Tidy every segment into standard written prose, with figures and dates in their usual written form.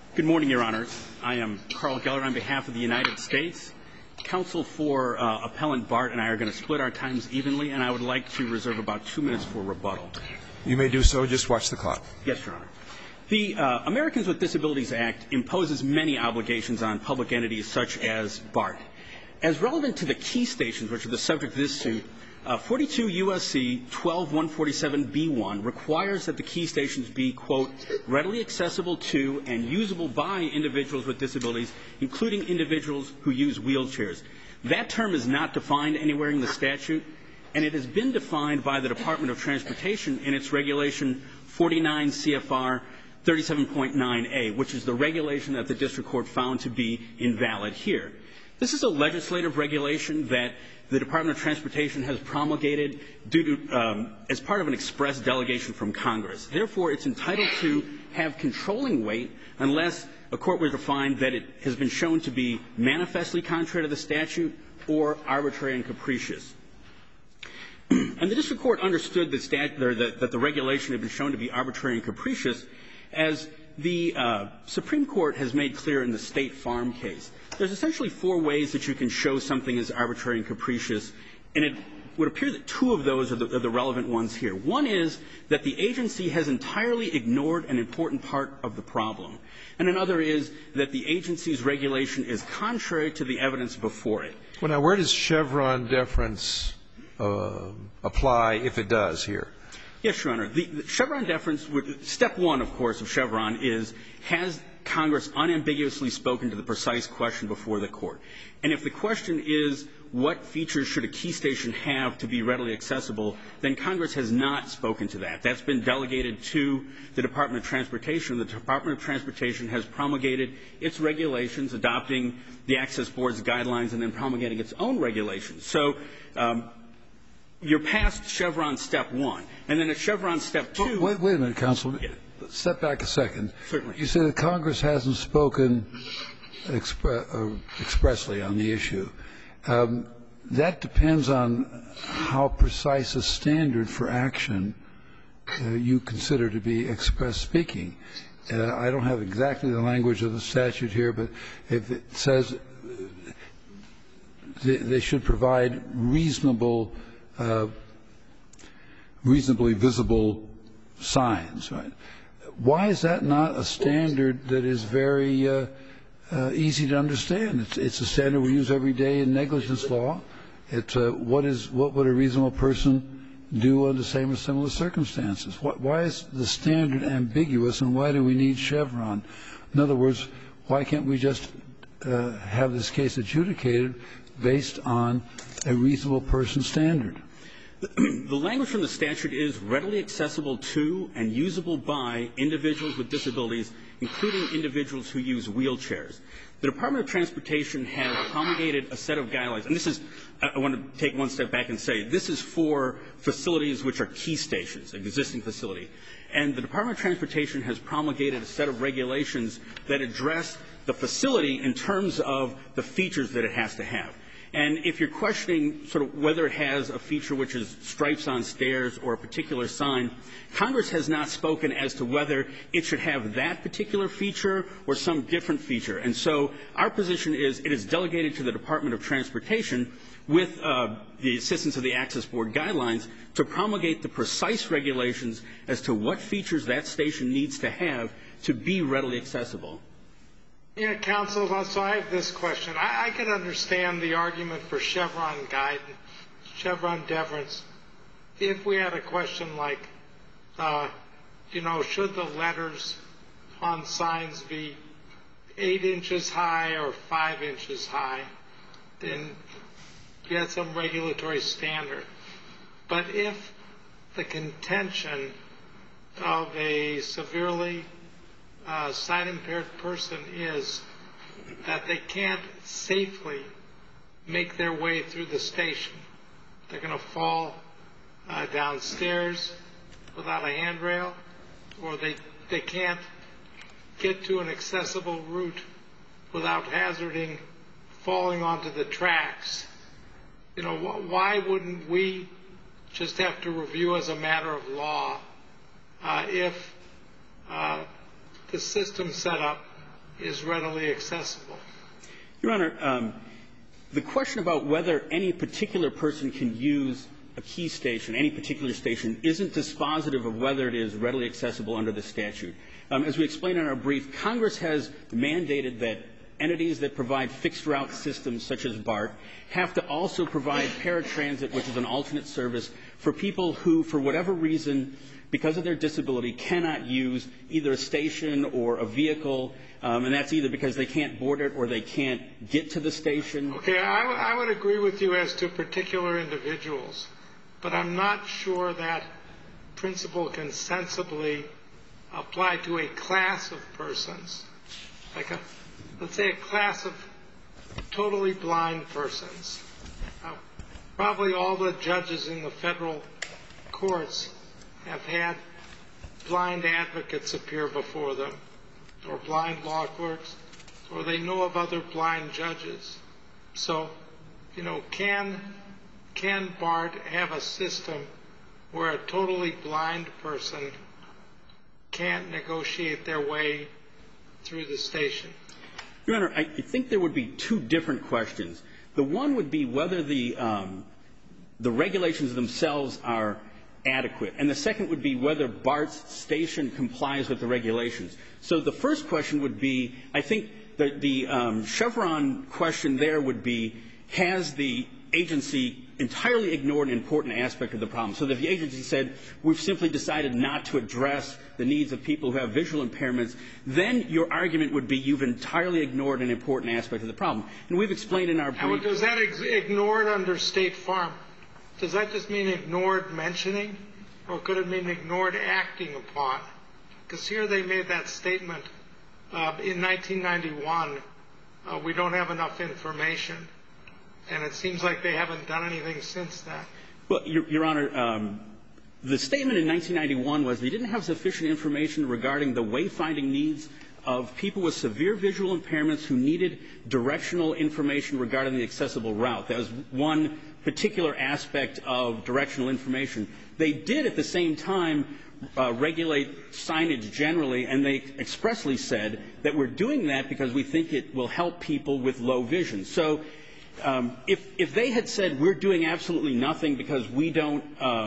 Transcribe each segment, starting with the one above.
Good morning, Your Honors. I am Carl Geller on behalf of the United States. Counsel for Appellant Bart and I are going to split our times evenly, and I would like to reserve about 2 minutes for rebuttal. You may do so. Just watch the clock. Yes, Your Honor. The Americans with Disabilities Act imposes many obligations on public entities such as BART. As relevant to the key stations, which are the subject of this suit, 42 U.S.C. 12147b1 requires that the key stations be, quote, readily accessible to and usable by individuals with disabilities, including individuals who use wheelchairs. That term is not defined anywhere in the statute, and it has been defined by the Department of Transportation in its regulation 49 CFR 37.9a, which is the regulation that the district court found to be invalid here. This is a legislative regulation that the Department of Transportation has promulgated due to, as part of an express delegation from Congress. Therefore, it's entitled to have controlling weight unless a court were to find that it has been shown to be manifestly contrary to the statute or arbitrary and capricious. And the district court understood that the regulation had been shown to be arbitrary and capricious, as the Supreme Court has made clear in the State Farm case. There's essentially 4 ways that you can show something is arbitrary and capricious, and it would appear that 2 of those are the relevant ones here. One is that the agency has entirely ignored an important part of the problem, and another is that the agency's regulation is contrary to the evidence before it. Well, now, where does Chevron deference apply, if it does, here? Yes, Your Honor. The Chevron deference, step 1, of course, of Chevron is, has Congress unambiguously spoken to the precise question before the court? And if the question is, what features should a key station have to be readily accessible, then Congress has not spoken to that. That's been delegated to the Department of Transportation. The Department of Transportation has promulgated its regulations, adopting the Access Board's guidelines, and then promulgating its own regulations. So you're past Chevron step 1. And then at Chevron step 2. Wait a minute, counsel. Yeah. Step back a second. Certainly. You say that Congress hasn't spoken expressly on the issue. That depends on how precise a standard for action you consider to be express speaking. I don't have exactly the language of the statute here, but if it says they should provide reasonably visible signs, right? Why is that not a standard that is very easy to understand? It's a standard we use every day in negligence law. It's what would a reasonable person do under the same or similar circumstances? Why is the standard ambiguous, and why do we need Chevron? In other words, why can't we just have this case adjudicated based on a reasonable person standard? The language from the statute is readily accessible to and usable by individuals with disabilities, including individuals who use wheelchairs. The Department of Transportation has promulgated a set of guidelines, and this is, I want to take one step back and say, this is for facilities which are key stations, an existing facility. And the Department of Transportation has promulgated a set of regulations that address the facility in terms of the features that it has to have. And if you're questioning sort of whether it has a feature which is stripes on stairs or a particular sign, Congress has not spoken as to whether it should have that particular feature or some different feature. And so our position is it is delegated to the Department of Transportation with the assistance of the Access Board guidelines to promulgate the precise regulations as to what features that station needs to have to be readily accessible. Yeah, counsel, so I have this question. I can understand the argument for Chevron guidance, Chevron deference, if we had a question like, should the letters on signs be 8 inches high or 5 inches high, then you had some regulatory standard. But if the contention of a severely sight-impaired person is that they can't safely make their way through the station, they're going to fall downstairs without a handrail, or they can't get to an accessible route without hazarding falling onto the tracks, why wouldn't we just have to review as a matter of law if the system set up is readily accessible? Your Honor, the question about whether any particular person can use a key station, any particular station, isn't dispositive of whether it is readily accessible under the statute. As we explained in our brief, Congress has mandated that entities that provide fixed route systems such as BART have to also provide paratransit, which is an alternate service, for people who, for whatever reason, because of their disability, cannot use either a station or a vehicle, and that's either because they can't board it or they can't get to the station. Okay, I would agree with you as to particular individuals, but I'm not sure that principle can sensibly apply to a class of persons, like let's say a class of totally blind persons. Probably all the judges in the federal courts have had blind advocates appear before them, or blind law clerks, or they know of other blind judges. So, can BART have a system where a totally blind person can't negotiate their way through the station? Your Honor, I think there would be two different questions. The one would be whether the regulations themselves are adequate, and the second would be whether BART's station complies with the regulations. So the first question would be, I think the Chevron question there would be, has the agency entirely ignored an important aspect of the problem? So that if the agency said, we've simply decided not to address the needs of people who have visual impairments, then your argument would be you've entirely ignored an important aspect of the problem. And we've explained in our brief. Does that ignored under State Farm? Does that just mean ignored mentioning, or could it mean ignored acting upon? Because here they made that statement in 1991, we don't have enough information, and it seems like they haven't done anything since then. Well, Your Honor, the statement in 1991 was they didn't have sufficient information regarding the wayfinding needs of people with severe visual impairments who needed directional information regarding the accessible route. That was one particular aspect of directional information. They did at the same time regulate signage generally, and they expressly said that we're doing that because we think it will help people with low vision. So if they had said we're doing absolutely nothing because we don't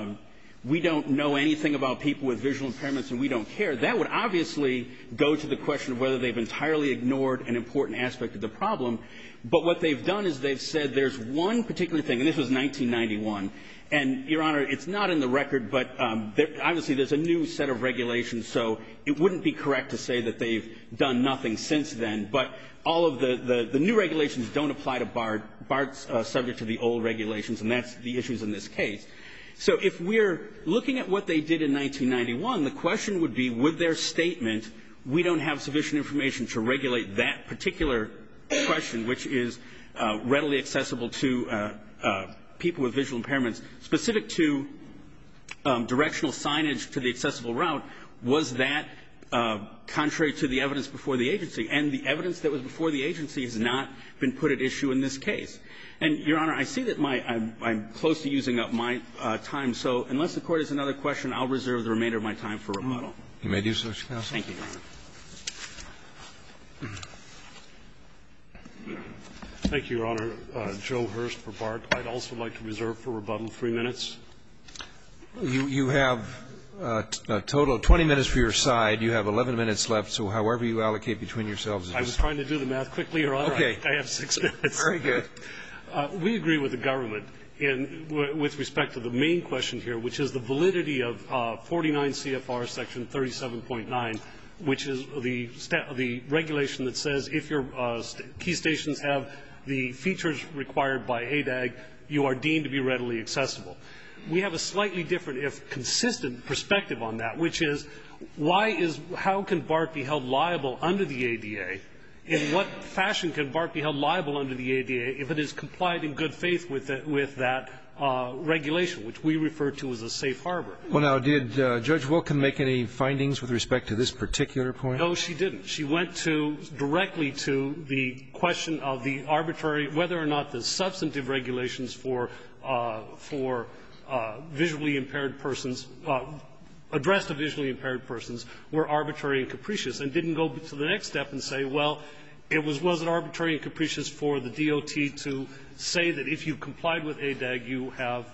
know anything about people with visual impairments and we don't care, that would obviously go to the question of whether they've entirely ignored an important aspect of the problem. But what they've done is they've said there's one particular thing, and this was 1991, and, Your Honor, it's not in the record, but obviously there's a new set of regulations, so it wouldn't be correct to say that they've done nothing since then. But all of the new regulations don't apply to BART. BART's subject to the old regulations, and that's the issues in this case. So if we're looking at what they did in 1991, the question would be, would their statement, we don't have sufficient information to regulate that particular question, which is readily accessible to people with visual impairments, specific to directional signage to the accessible route, was that contrary to the evidence before the agency? And the evidence that was before the agency has not been put at issue in this case. And, Your Honor, I see that I'm close to using up my time, so unless the Court has another question, I'll reserve the remainder of my time for rebuttal. You may do so, Counsel. Thank you, Your Honor. Thank you, Your Honor. Joe Hurst for BART. I'd also like to reserve for rebuttal 3 minutes. You have a total of 20 minutes for your side. You have 11 minutes left, so however you allocate between yourselves. I was trying to do the math quickly, Your Honor. Okay. I have 6 minutes. Very good. We agree with the government with respect to the main question here, which is the validity of 49 CFR Section 37.9, which is the regulation that says if your key stations have the features required by ADAG, you are deemed to be readily accessible. We have a slightly different, if consistent, perspective on that, which is how can BART be held liable under the ADA? In what fashion can BART be held liable under the ADA if it is complied in good faith with that regulation, which we refer to as a safe harbor? Well, now, did Judge Wilkin make any findings with respect to this particular point? No, she didn't. She went directly to the question of the arbitrary, whether or not the substantive regulations for visually impaired persons addressed to visually impaired persons were arbitrary and capricious, and didn't go to the next step and say, well, was it arbitrary and capricious for the DOT to say that if you complied with ADAG, you have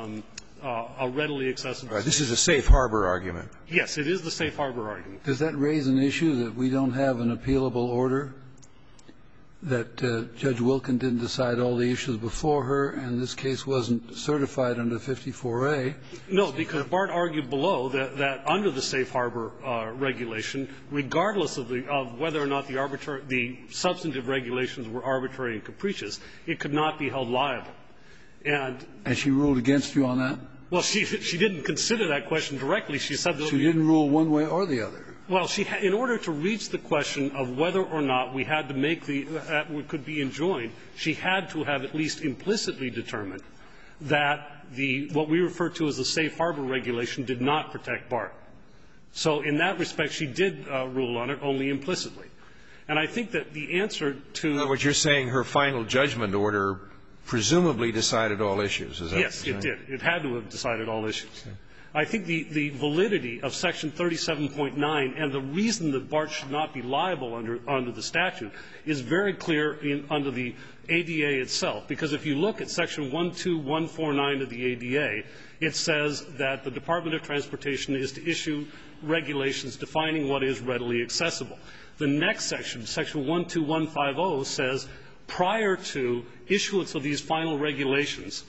a readily accessible. Right. This is a safe harbor argument. Yes, it is the safe harbor argument. Does that raise an issue that we don't have an appealable order, that Judge Wilkin didn't decide all the issues before her, and this case wasn't certified under 54A? No, because BART argued below that under the safe harbor regulation, regardless of whether or not the substantive regulations were arbitrary and capricious, it could not be held liable. And she ruled against you on that? Well, she didn't consider that question directly. She said that she didn't rule one way or the other. Well, in order to reach the question of whether or not we had to make could be enjoined, she had to have at least implicitly determined that what we refer to as the safe harbor regulation did not protect BART. So in that respect, she did rule on it only implicitly. And I think that the answer to In other words, you're saying her final judgment order presumably decided all issues. Is that yes, it did. It had to have decided all issues. Okay. I think the validity of Section 37.9 and the reason that BART should not be liable under the statute is very clear under the ADA itself. Because if you look at Section 12149 of the ADA, it says that the Department of Transportation is to issue regulations defining what is readily accessible. The next section, Section 12150, says prior to issuance of these final regulations,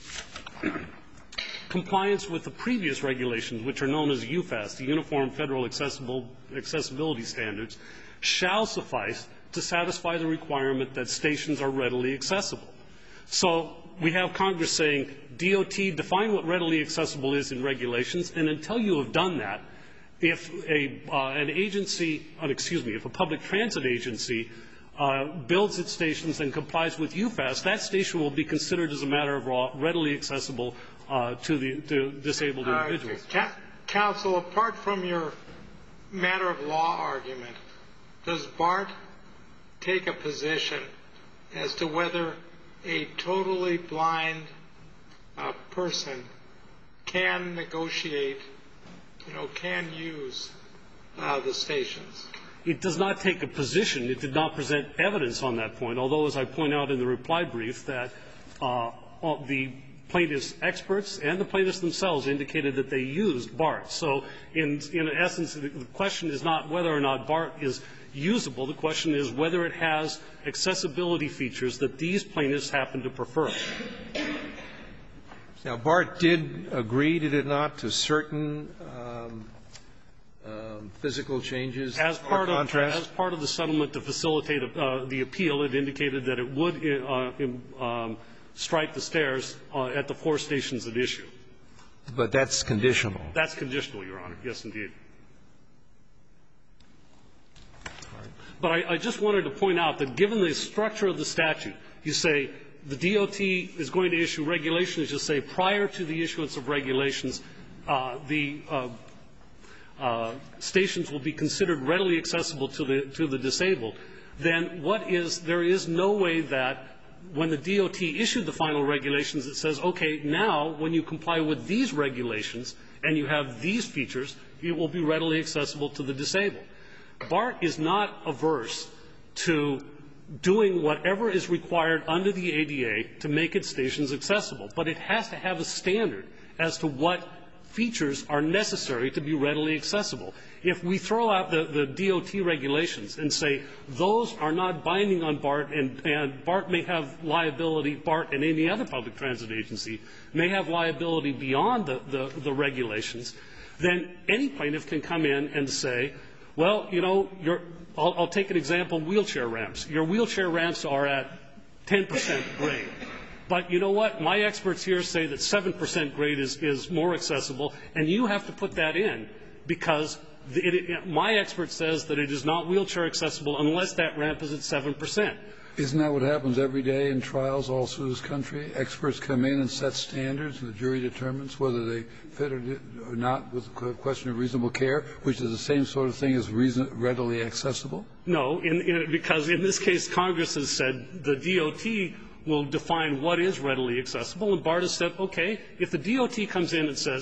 compliance with the previous regulations, which are known as UFAS, the Uniform Federal Accessibility Standards, shall suffice to satisfy the requirement that stations are readily accessible. So we have Congress saying, DOT, define what readily accessible is in regulations, and until you have done that, if an agency, if a public transit agency builds its stations and complies with UFAS, that station will be considered as a matter of law readily accessible to disabled individuals. Counsel, apart from your matter of law argument, does BART take a position as to whether a totally blind person can negotiate, can use the stations? It does not take a position. It did not present evidence on that point, although, as I point out in the reply brief, that the plaintiff's experts and the plaintiffs themselves indicated that they used BART. So in essence, the question is not whether or not BART is usable. The question is whether it has accessibility features that these plaintiffs happen to prefer. Now, BART did agree, did it not, to certain physical changes? As part of the settlement to facilitate the appeal, it indicated that it would strike the stairs at the 4 stations at issue. But that's conditional. That's conditional, Your Honor. Yes, indeed. But I just wanted to point out that given the structure of the statute, you say the DOT is going to issue regulations. You say prior to the issuance of regulations, the stations will be considered readily accessible to the disabled. Then there is no way that when the DOT issued the final regulations, it says, okay, now when you comply with these regulations and you have these features, it will be readily accessible to the disabled. BART is not averse to doing whatever is required under the ADA to make its stations accessible, but it has to have a standard as to what features are necessary to be readily accessible. If we throw out the DOT regulations and say those are not binding on BART and BART may have liability, BART and any other public transit agency may have liability beyond the regulations, then any plaintiff can come in and say, well, I'll take an example, wheelchair ramps. Your wheelchair ramps are at 10% grade. But you know what? My experts here say that 7% grade is more accessible, and you have to put that in because my expert says that it is not wheelchair accessible unless that ramp is at 7%. Isn't that what happens every day in trials all through this country? Experts come in and set standards, and the jury determines whether they fit or not with a question of reasonable care, which is the same sort of thing as readily accessible? No, because in this case, Congress has said the DOT will define what is readily accessible, and BART has said, okay, if the DOT comes in and says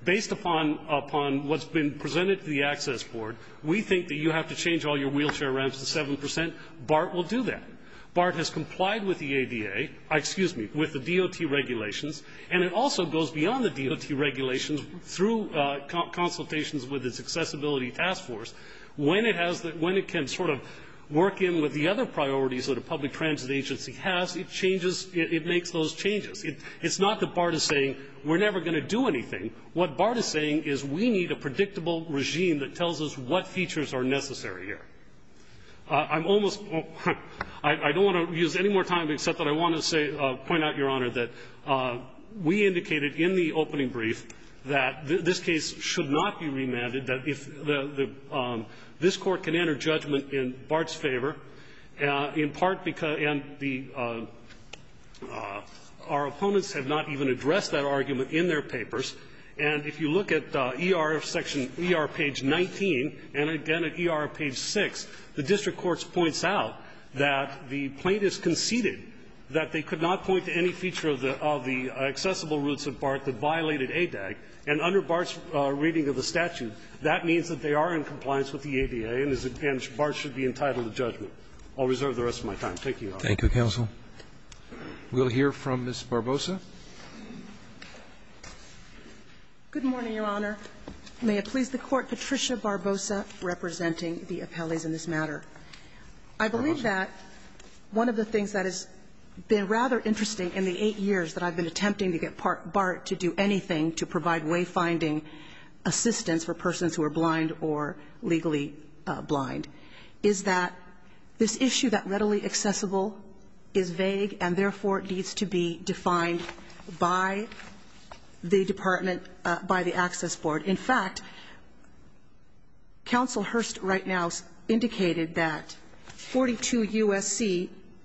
based upon what's been presented to the Access Board, we think that you have to change all your wheelchair ramps to 7%. BART will do that. BART has complied with the ADA, with the DOT regulations, and it also goes beyond the DOT regulations through consultations with its accessibility task force. When it can sort of work in with the other priorities that a public transit agency has, it makes those changes. It's not that BART is saying we're never going to do anything. What BART is saying is we need a predictable regime that tells us what features are necessary here. I don't want to use any more time except that I want to point out, Your Honor, that we indicated in the opening brief that this case should not be remanded, that if this Court can enter judgment in BART's favor, in part because our opponents have not even addressed that argument in their papers. And if you look at ER page 19 and again at ER page 6, the district court points out that the plaintiffs conceded that they could not point to any feature of the accessible routes of BART that violated ADAG. And under BART's reading of the statute, that means that they are in compliance with the ADA, and BART should be entitled to judgment. I'll reserve the rest of my time. Thank you, Your Honor. Thank you, counsel. We'll hear from Ms. Barbosa. Good morning, Your Honor. May it please the Court, Patricia Barbosa, representing the appellees in this matter. I believe that one of the things that has been rather interesting in the 8 years that I've been attempting to get BART to do anything to provide wayfinding assistance for persons who are blind or legally blind is that this issue that readily accessible is vague and therefore needs to be defined by the department, by the Access Board. In fact, Counsel Hurst right now indicated that 42 U.S.C.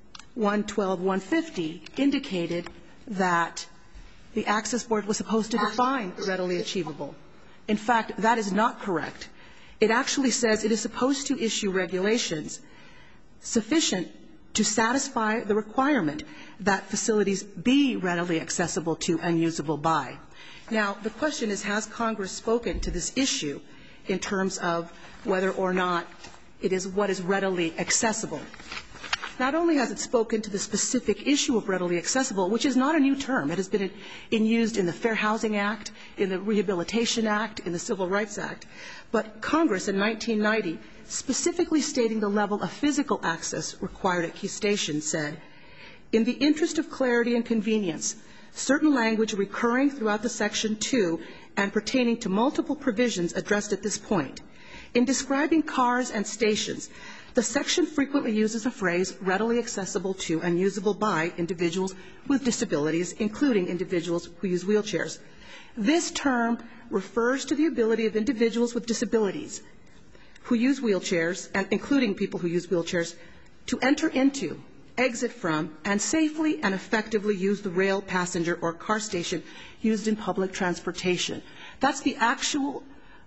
112-150 indicated that the Access Board was supposed to define readily achievable. In fact, that is not correct. It actually says it is supposed to issue regulations sufficient to satisfy the requirement that facilities be readily accessible to and usable by. Now, the question is, has Congress spoken to this issue in terms of whether or not it is what is readily accessible? Not only has it spoken to the specific issue of readily accessible, which is not a new term. It has been used in the Fair Housing Act, in the Rehabilitation Act, in the Civil Rights Act. But Congress in 1990, specifically stating the level of physical access required at key stations, said, in the interest of clarity and convenience, certain language recurring throughout the Section 2 and pertaining to multiple provisions addressed at this point. In describing cars and stations, the section frequently uses a phrase readily accessible to and usable by individuals with disabilities, including individuals who use wheelchairs. This term refers to the ability of individuals with disabilities who use wheelchairs, and including people who use wheelchairs, to enter into, exit from, and safely and effectively use the rail, passenger, or car station used in public transportation. That's the actual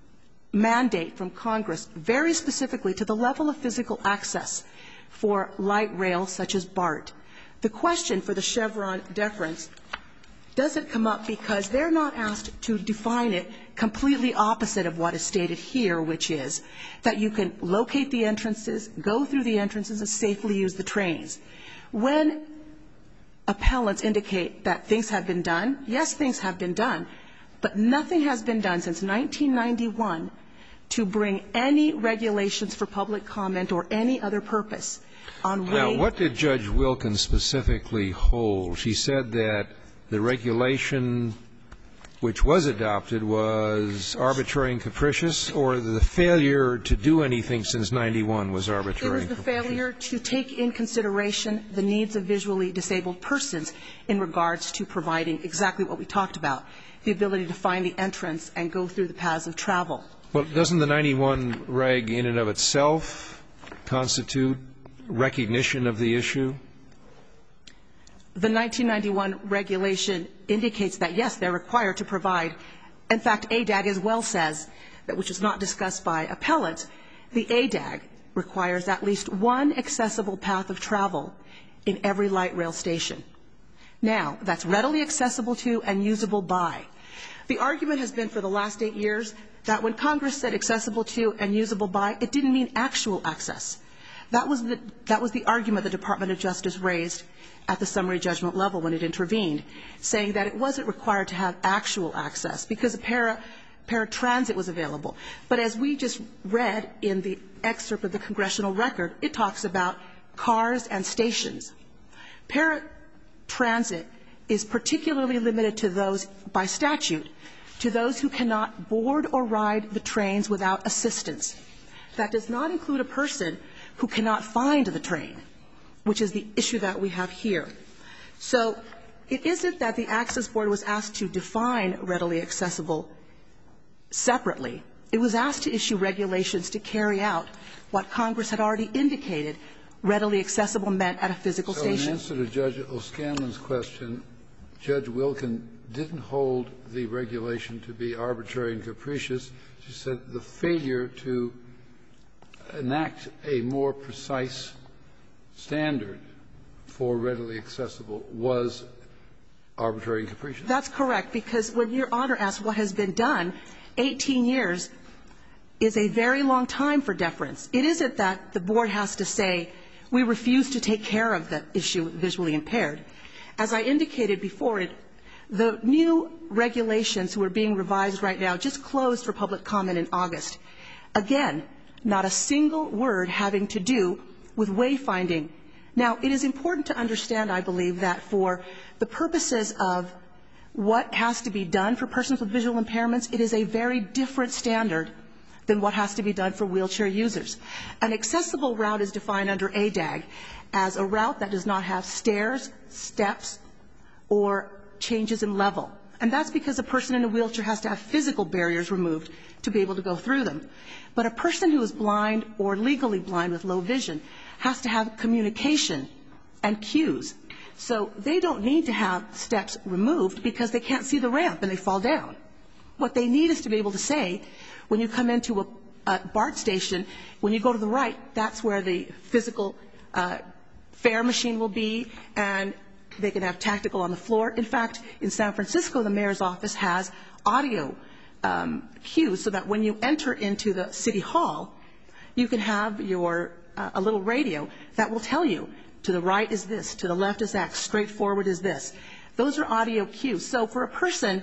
mandate from Congress, very specifically to the level of physical access for light rail such as BART. The question for the Chevron deference doesn't come up because they're not asked to define it completely opposite of what is stated here, which is that you can locate the entrances, go through the entrances, and safely use the trains. When appellants indicate that things have been done, yes, things have been done, but nothing has been done since 1991 to bring any regulations for public comment or any other purpose on way. Now, what did Judge Wilkins specifically hold? She said that the regulation which was adopted was arbitrary and capricious, or the failure to do anything since 91 was arbitrary and capricious? It was the failure to take in consideration the needs of visually disabled persons in regards to providing exactly what we talked about, the ability to find the entrance and go through the paths of travel. Well, doesn't the 91 reg in and of itself constitute recognition of the issue? The 1991 regulation indicates that, yes, they're required to provide. In fact, ADAG as well says, that which is not discussed by appellants, the ADAG requires at least one accessible path of travel in every light rail station. Now, that's readily accessible to and usable by. The argument has been for the last 8 years that when Congress said accessible to and usable by, it didn't mean actual access. That was the argument the Department of Justice raised at the summary judgment level when it intervened, saying that it wasn't required to have actual access because a paratransit was available. But as we just read in the excerpt of the congressional record, it talks about cars and stations. Paratransit is particularly limited to those, by statute, to those who cannot board or ride the trains without assistance. That does not include a person who cannot find the train, which is the issue that we have here. So it isn't that the Access Board was asked to define readily accessible separately. It was asked to issue regulations to carry out what Congress had already indicated readily accessible meant at a physical station. So in answer to Judge O'Scanlan's question, Judge Wilkin didn't hold the regulation to be arbitrary and capricious. She said the failure to enact a more precise standard for readily accessible was arbitrary and capricious. That's correct, because when Your Honor asked what has been done, 18 years is a very long time for deference. It isn't that the Board has to say, we refuse to take care of the issue visually impaired. As I indicated before, the new regulations who are being revised right now just closed for public comment in August. Again, not a single word having to do with wayfinding. Now, it is important to understand, I believe, that for the purposes of what has to be done for persons with visual impairments, it is a very different standard than what has to be done for wheelchair users. An accessible route is defined under ADAG as a route that does not have stairs, steps, or changes in level. And that's because a person in a wheelchair has to have physical barriers removed to be able to go through them. But a person who is blind or legally blind with low vision has to have communication and cues. So they don't need to have steps removed because they can't see the ramp and they fall down. What they need is to be able to say, when you come into a BART station, when you go to the right, that's where the physical fare machine will be, and they can have tactical on the floor. In fact, in San Francisco, the mayor's office has audio cues so that when you enter into the city hall, you can have your a little radio that will tell you, to the right is this, to the left is that, straight forward is this. Those are audio cues. So for a person,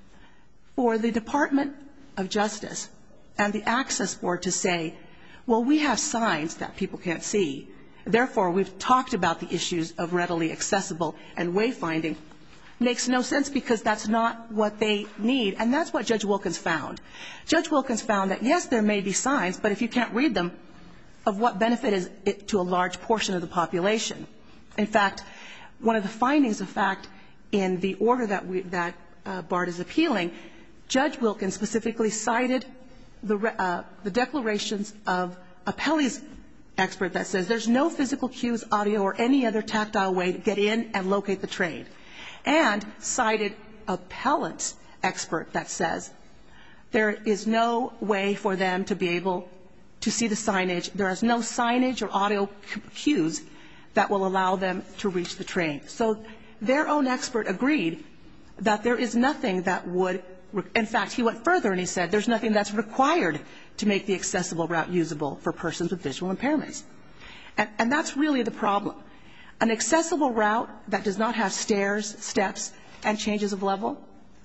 for the Department of Justice and the Access Board to say, well, we have signs that people can't see, therefore we've talked about the issues of readily accessible and wayfinding, makes no sense because that's not what they need. And that's what Judge Wilkins found. Judge Wilkins found that, yes, there may be signs, but if you can't read them, of what benefit is it to a large portion of the population? In fact, one of the findings of fact in the order that BART is appealing, Judge Wilkins specifically cited the declarations of Appellee's expert that says there's no physical cues, audio, or any other tactile way to get in and locate the train, and cited Appellant's expert that says there is no way for them to be able to see the signage. There is no signage or audio cues that will allow them to reach the train. So their own expert agreed that there is nothing that would, in fact, he went further and he said there's nothing that's required to make the accessible route usable for persons with visual impairments. And that's really the problem. An accessible route that does not have stairs, steps, and changes of level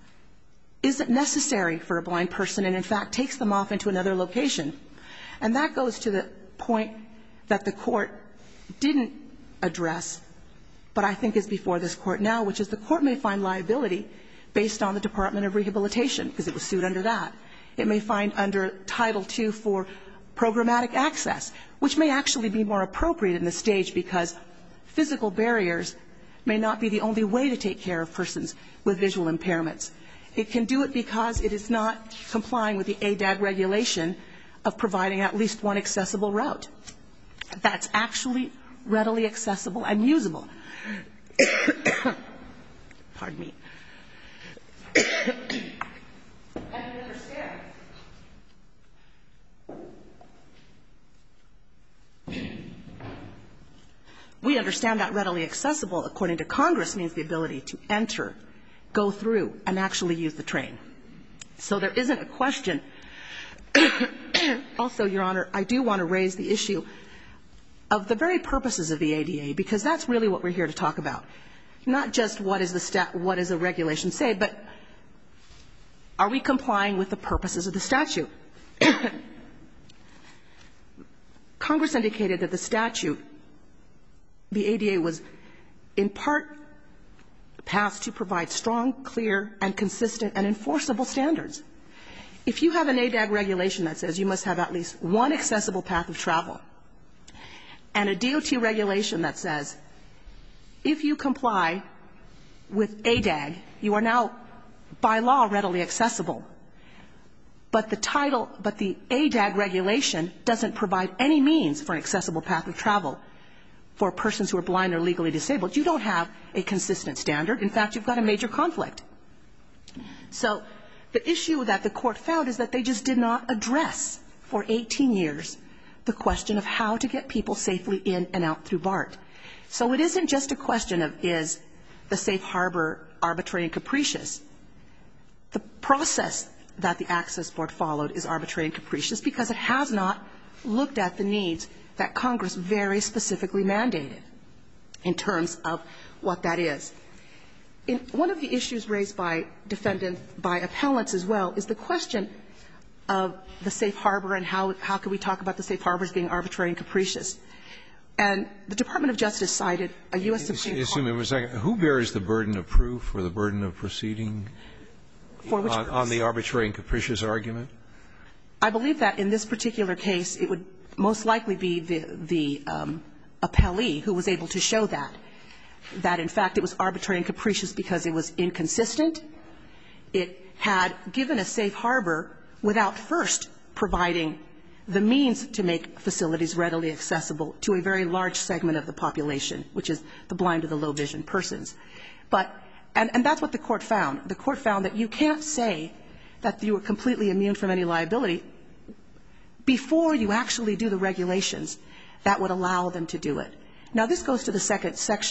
isn't necessary for a blind person and, in fact, takes them off into another location. And that goes to the point that the Court didn't address, but I think is before this Court now, which is the Court may find liability based on the Department of Rehabilitation, because it was sued under that. It may find under Title II for programmatic access, which may actually be more appropriate in this stage because physical barriers may not be the only way to take care of persons with visual impairments. It can do it because it is not complying with the ADAG regulation of providing at least one accessible route that's actually readily accessible and usable. Pardon me. And I understand. We understand that readily accessible, according to Congress, means the ability to enter go through and actually use the train. So there isn't a question. Also, Your Honor, I do want to raise the issue of the very purposes of the ADA, because that's really what we're here to talk about. Not just what does the regulation say, but are we complying with the purposes of the statute? Congress indicated that the statute, the ADA, was in part passed to provide strong, clear, and consistent and enforceable standards. If you have an ADAG regulation that says you must have at least one accessible path of travel, and a DOT regulation that says if you comply with ADAG, you are now by law readily accessible, but the ADAG regulation doesn't provide any means for an accessible path of travel for persons who are blind or legally disabled, you don't have a consistent standard. In fact, you've got a major conflict. So the issue that the Court found is that they just did not address for 18 years the question of how to get people safely in and out through BART. So it isn't just a question of is the safe harbor arbitrary and capricious. The process that the Access Board followed is arbitrary and capricious because it has not looked at the needs that Congress very specifically mandated in terms of what that is. One of the issues raised by appellants as well is the question of the safe harbor and how can we talk about the safe harbor as being arbitrary and capricious. And the Department of Justice cited a U.S. Supreme Court. Excuse me a second. Who bears the burden of proof or the burden of proceeding on the arbitrary and capricious argument? I believe that in this particular case, it would most likely be the appellee who was able to show that in fact it was arbitrary and capricious because it was inconsistent. It had given a safe harbor without first providing the means to make facilities readily accessible to a very large segment of the population, which is the blind or the low vision persons. But, and that's what the Court found. The Court found that you can't say that you were completely immune from any liability before you actually do the regulations that would allow them to do it. Now, this goes to the second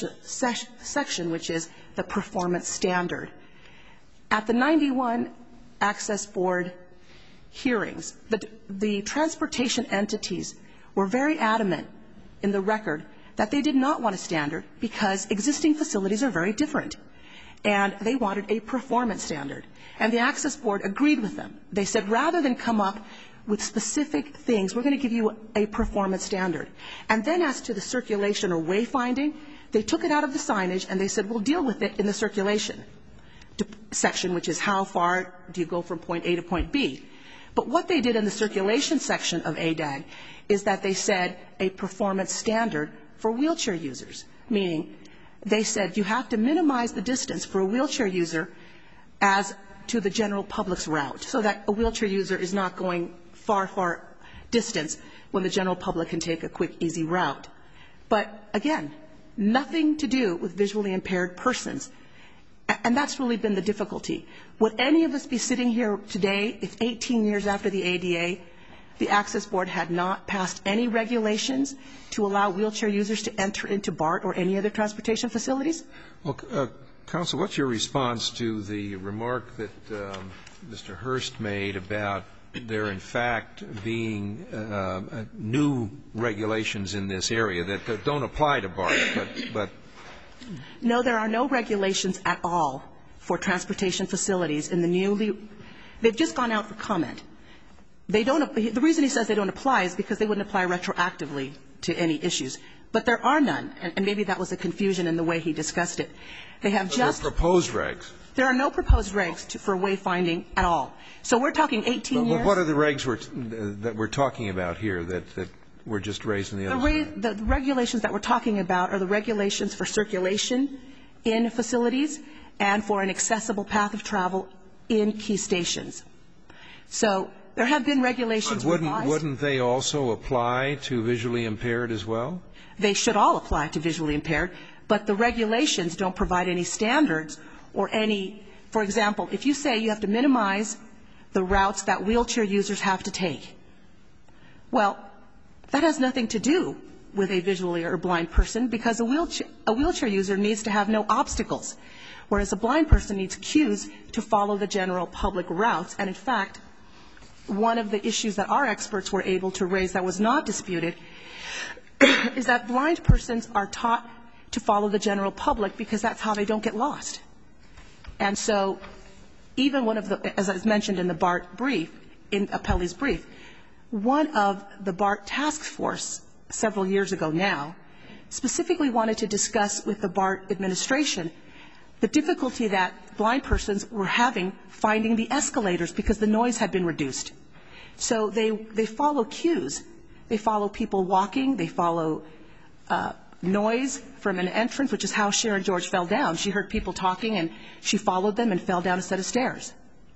section, which is the performance standard. At the 91 Access Board hearings, the transportation entities were very adamant in the record that they did not want a standard because existing facilities are very different, and they wanted a performance standard. And the Access Board agreed with them. They said rather than come up with specific things, we're going to give you a performance standard. And then as to the circulation or wayfinding, they took it out of the signage and they said we'll deal with it in the circulation section, which is how far do you go from point A to point B. But what they did in the circulation section of ADAG is that they said a performance standard for wheelchair users, meaning they said you have to minimize the distance for a wheelchair user as to the general public's route, so that a wheelchair user is not going far distance when the general public can take a quick, easy route. But again, nothing to do with visually impaired persons. And that's really been the difficulty. Would any of us be sitting here today if 18 years after the ADA, the Access Board had not passed any regulations to allow wheelchair users to enter into BART or any other transportation facilities? Well, Counsel, what's your response to the remark that Mr. Hurst made about there, in fact, being new regulations in this area that don't apply to BART, but No, there are no regulations at all for transportation facilities in the newly – they've just gone out for comment. They don't – the reason he says they don't apply is because they wouldn't apply retroactively to any issues. But there are none, and maybe that was a confusion in the way he discussed it. They have just – there are proposed regs. There are no proposed regs for wayfinding at all. So we're talking 18 years. But what are the regs that we're talking about here that were just raised in the other side? The regulations that we're talking about are the regulations for circulation in facilities and for an accessible path of travel in key stations. So there have been regulations revised. But wouldn't they also apply to visually impaired as well? They should all apply to visually impaired, but the regulations don't provide any standards or any – for example, if you say you have to minimize the routes that wheelchair users have to take, well, that has nothing to do with a visually or blind person because a wheelchair user needs to have no obstacles. whereas a blind person needs cues to follow the general public routes. And in fact, one of the issues that our experts were able to raise that was not disputed is that blind persons are taught to follow the general public because that's how they don't get lost. And so even one of the, as I mentioned in the BART brief, in Appellee's brief, one of the BART task force several years ago now specifically wanted to discuss with the BART administration the difficulty that blind persons were having finding the escalators because the noise had been reduced. So they follow cues. They follow people walking. They follow noise from an entrance, which is how Sharon George fell down. She heard people talking, and she followed them and fell down a set of stairs.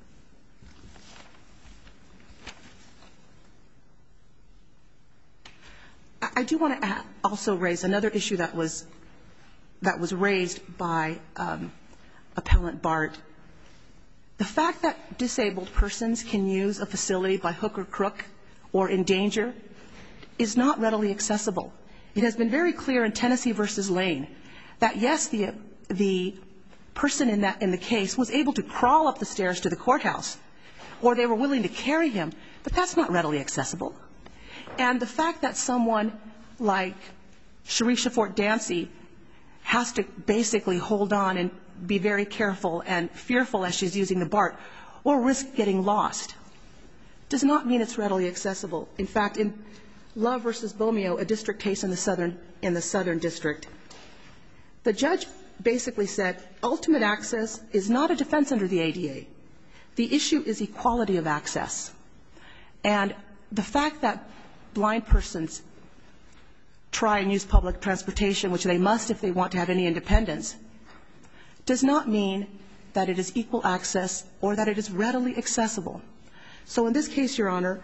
I do want to also raise another issue that was raised by Appellant BART. The fact that disabled persons can use a facility by hook or crook or in danger is not readily accessible. It has been very clear in Tennessee v. Lane that, yes, the person in the case was able to crawl up the stairs to the courthouse, or they were willing to carry him, but that's not readily accessible. And the fact that someone like Sharisha Fort Dancy has to basically hold on and be very careful and fearful as she's using the BART or risk getting lost does not mean it's readily accessible. In fact, in Love v. Bomeo, a district case in the Southern District, the judge basically said ultimate access is not a defense under the ADA. The issue is equality of access. And the fact that blind persons try and use public transportation, which they must if they want to have any independence, does not mean that it is equal access or that it is readily accessible. So in this case, Your Honor,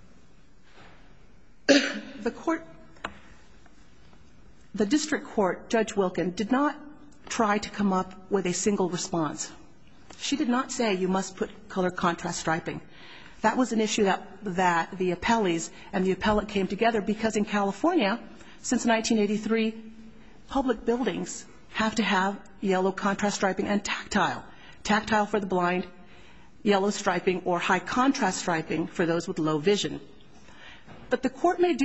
the district court, Judge Wilkin, did not try to come up with a single response. She did not say you must put color contrast striping. That was an issue that the appellees and the appellate came together because in California, since 1983, public buildings have to have yellow contrast striping and tactile. Tactile for the blind, yellow striping, or high contrast striping for those with low vision. But the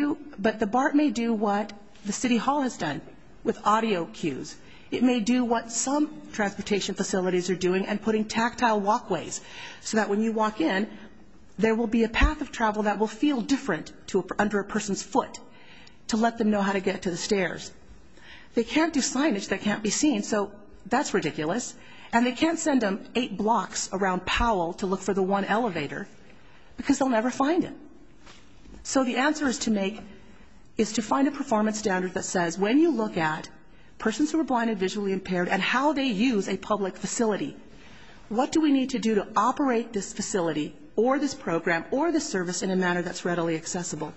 BART may do what the City Hall has done with audio cues. It may do what some transportation facilities are doing and putting tactile walkways so that when you walk in, there will be a path of travel that will feel different under a person's foot to let them know how to get to the stairs. They can't do signage that can't be seen, so that's ridiculous. And they can't send them 8 blocks around Powell to look for the one elevator because they'll never find it. So the answer is to find a performance standard that says when you look at persons who are blind and visually impaired and how they use a public facility, what do we need to do to operate this facility or this program or this service in a manner that's readily accessible?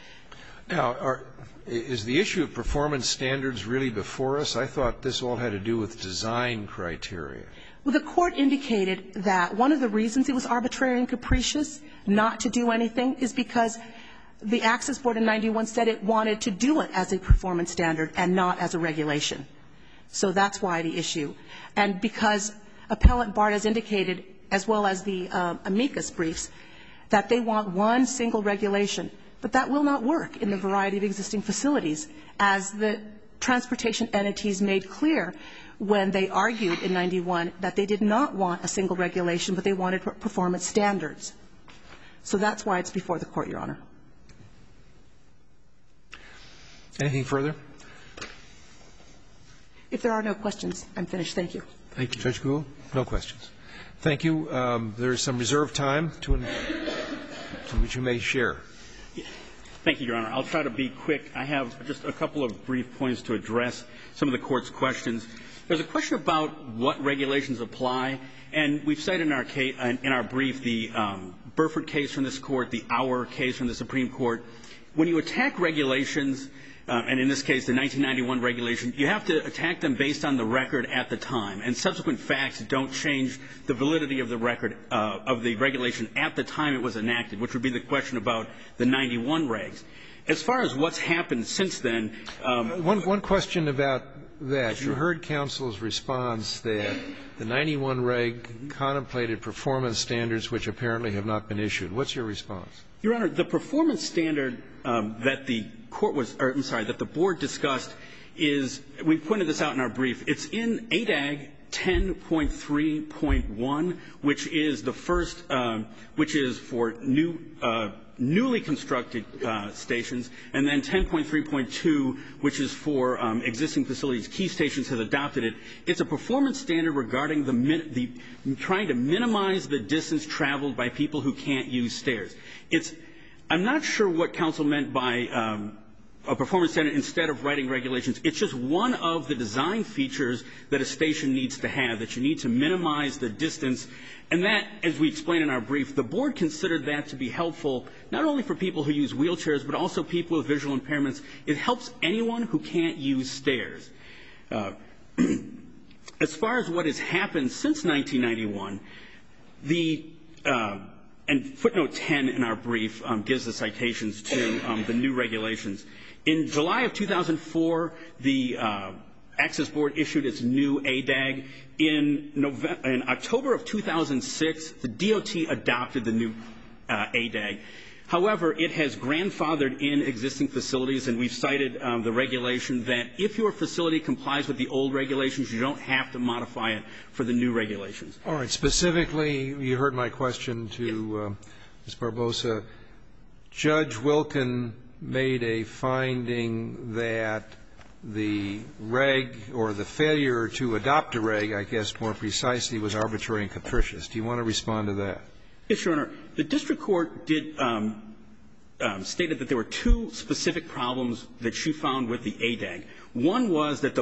Now, is the issue of performance standards really before us? I thought this all had to do with design criteria. Well, the court indicated that one of the reasons it was arbitrary and capricious not to do anything is because the Access Board in 91 said it wanted to do it as a performance standard and not as a regulation. So that's why the issue. And because Appellant BART has indicated, as well as the amicus briefs, that they want one single regulation. But that will not work in the variety of existing facilities, as the transportation entities made clear when they argued in 91 that they did not want a single regulation, but they wanted performance standards. So that's why it's before the court, Your Honor. Anything further? If there are no questions, I'm finished. Thank you. Thank you. Judge Gould? No questions. Thank you. There is some reserved time to which you may share. Thank you, Your Honor. I'll try to be quick. I have just a couple of brief points to address some of the Court's questions. There's a question about what regulations apply, and we've cited in our brief the Burford case from this Court, the Auer case from the Supreme Court. When you attack regulations, and in this case the 1991 regulation, you have to attack them based on the record at the time, and subsequent facts don't change the validity of the record of the regulation at the time it was enacted, which would be the question about the 91 regs. As far as what's happened since then, one question about that, you heard counsel's response that the 91 reg contemplated performance standards which apparently have not been issued. What's your response? Your Honor, the performance standard that the court was, or I'm sorry, that the board discussed is, we pointed this out in our brief, it's in ADAG 10.3.1, which is the first, which is for newly constructed stations, and then 10.3.2, which is for existing facilities. Key Stations has adopted it. It's a performance standard regarding the trying to minimize the distance traveled by people who can't use stairs. I'm not sure what counsel meant by a performance standard instead of writing regulations. It's just one of the design features that a station needs to have, that you need to minimize the distance. And that, as we explained in our brief, the board considered that to be helpful not only for people who use wheelchairs, but also people with visual impairments. It helps anyone who can't use stairs. As far as what has happened since 1991, and footnote 10 in our brief gives the citations to the new regulations. In July of 2004, the Access Board issued its new ADAG. In October of 2006, the DOT adopted the new ADAG. However, it has grandfathered in existing facilities, and we've cited the regulation that if your facility complies with the old regulations, you don't have to modify it for the new regulations. All right. Specifically, you heard my question to Ms. Barbosa. Judge Wilkin made a finding that the reg, or the failure to adopt a reg, I guess more precisely, was arbitrary and capricious. Do you want to respond to that? Yes, Your Honor. The district court did stated that there were two specific problems that she found with the ADAG. One was that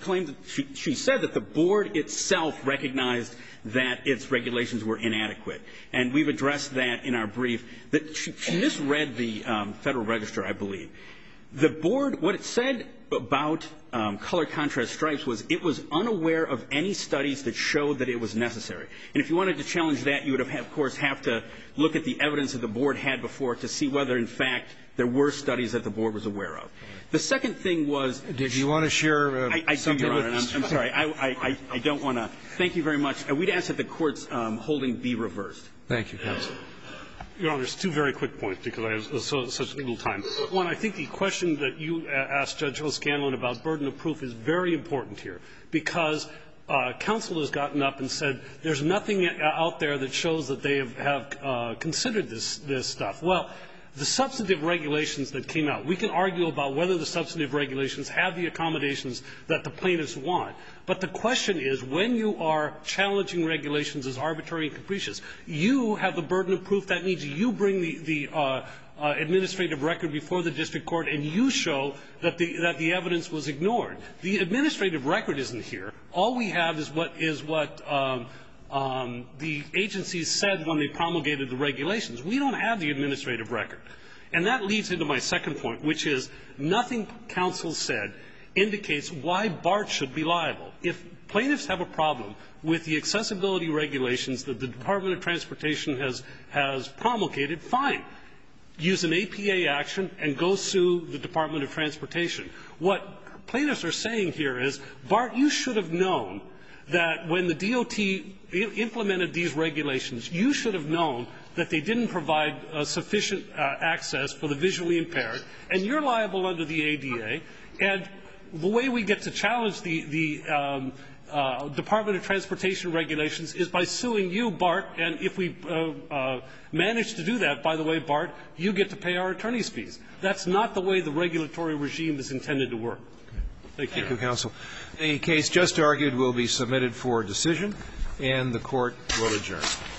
she said that the board itself recognized that its regulations were inadequate. And we've addressed that in our brief. That she misread the Federal Register, I believe. The board, what it said about color contrast stripes was it was unaware of any studies that showed that it was necessary. And if you wanted to challenge that, you would, of course, have to look at the evidence that the board had before to see whether, in fact, there were studies that the board was aware of. The second thing was... Did you want to share something Your Honor, with... I'm sorry. I don't want to. Thank you very much. We'd ask that the court's holding be reversed. Thank you, counsel. Your Honor, two very quick points because I have such little time. One, I think the question that you asked Judge O'Scanlan about burden of proof is very important here because counsel has gotten up and said there's nothing out there that shows that they have considered this stuff. Well, the substantive regulations that came out, we can argue about whether the substantive regulations have the accommodations that the plaintiffs want. But the question is, when you are challenging regulations as arbitrary and capricious, you have the burden of proof. That means you bring the administrative record before the district court and you show that the evidence was ignored. The administrative record isn't here. All we have is what the agencies said when they promulgated the regulations. We don't have the administrative record. And that leads into my second point, which is nothing counsel said indicates why BART should be liable. If plaintiffs have a problem with the accessibility regulations that the Department of Transportation has promulgated, fine. Use an APA action and go sue the Department of Transportation. What plaintiffs are saying here is, BART, you should have known that when the DOT implemented these regulations, you should have known that they didn't provide sufficient access for the visually impaired, and you're liable under the ADA. And the way we get to challenge the Department of Transportation regulations is by suing you, BART, and if we manage to do that, by the way, BART, you get to pay our attorney's fees. That's not the way the regulatory regime is intended to work. Thank you. Thank you, counsel. The case just argued will be submitted for decision, and the court will adjourn.